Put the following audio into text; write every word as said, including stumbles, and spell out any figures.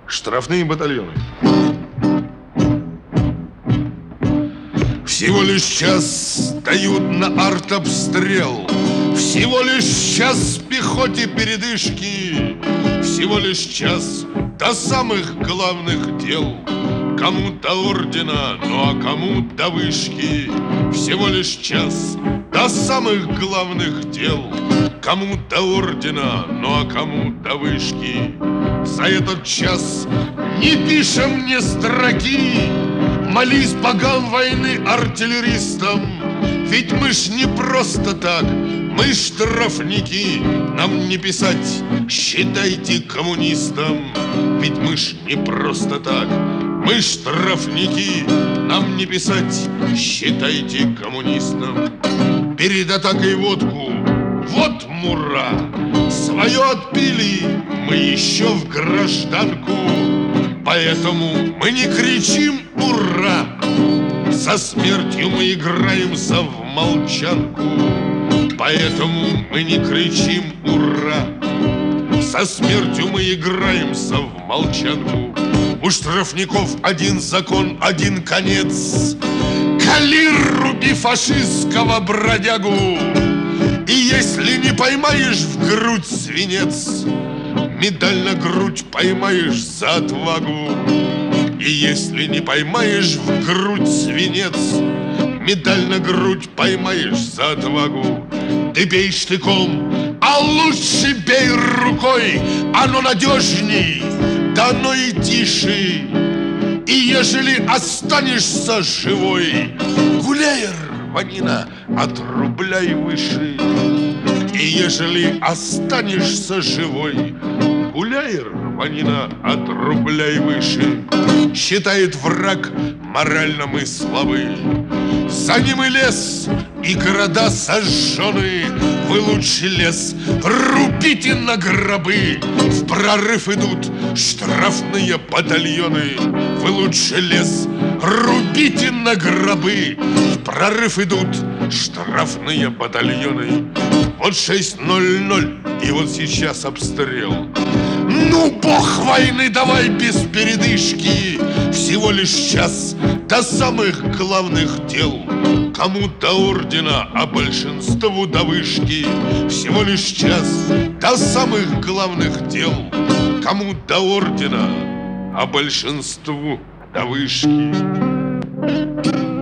Штрафные батальоны. Всего лишь час дают на артобстрел, всего лишь час пехоте передышки, всего лишь час до самых главных дел. Кому-то ордена, ну а кому до вышки. Всего лишь час до самых главных дел. Кому-то ордена, ну а кому до вышки. За этот час не пишем ни строки. Молись богам войны артиллеристам, ведь мы ж не просто так, мы штрафники. Нам не писать, считайте коммунистам, ведь мы ж не просто так, мы штрафники. Нам не писать, считайте коммунистам. Перед атакой водку, вот мура. Свое отпили, мы еще в гражданку. Поэтому мы не кричим «Ура!», со смертью мы играемся в молчанку. Поэтому мы не кричим «Ура!», со смертью мы играемся в молчанку. У штрафников один закон, один конец: кали, руби фашистского бродягу. И если не поймаешь в грудь свинец, медаль на грудь поймаешь за отвагу. И если не поймаешь в грудь свинец, медаль на грудь поймаешь за отвагу. Ты бей штыком, а лучше бей рукой, оно надежней, да оно и тише. И ежели останешься живой, гуляй, рванина, от рубля и выше. И ежели останешься живой, гуляй, рванина, от рубля и выше. Считает враг, морально мы слабы, за ним и лес, и города сожжены. Вы лучше лес рубите на гробы, в прорыв идут штрафные батальоны. Вы лучше лес рубите на гробы, в прорыв идут штрафные батальоны. Вот шесть ноль ноль, и вот сейчас обстрел. Ну, бог войны, давай без передышки. Всего лишь час до самых главных дел. Кому-то ордена, а большинству до вышки. Всего лишь час до самых главных дел. Кому-то ордена, а большинству до вышки.